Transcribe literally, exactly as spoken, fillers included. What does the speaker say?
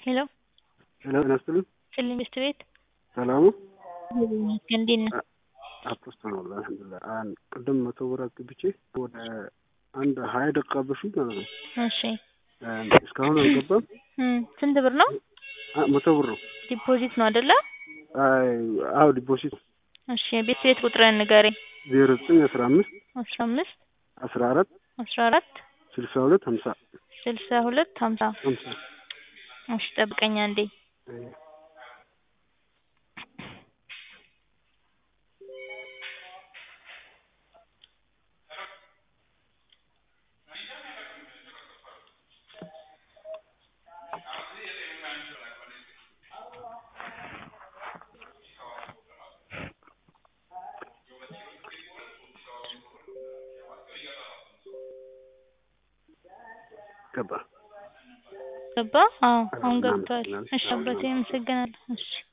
ሄሎ ሄሎ ናስተልኝ ሰላም በስተቤት ሰላሙ እንዴት ነህ? አፖስቶል ነው አልሐምዱሊላህ። አን ቅድም መቶ ብር አስገብቼ ወደ አንድ ሀያ ደቂቃ በፊት ማለት ነው። እሺ እስካሁን አልገባም። እም ስንት ብር ነው? መቶ ብር ነው። ዲፖዚት ነው አይደለ? አይ አው ዲፖዚት። እሺ ቤት ቤት ቁጥርን ንገረኝ። ዜሮ ዘጠኝ አስራ አምስት አስራ አምስት አስራ አራት አስራ አራት ስልሳ ሁለት ሀምሳ ስልሳ ሁለት ሀምሳ ሀምሳ እሺ ጠብቀኝ አንዴ። ገባ ገባ? አዎ አሁን ገብቷል። እሺ አባቴ አመሰግናለሁ። እሺ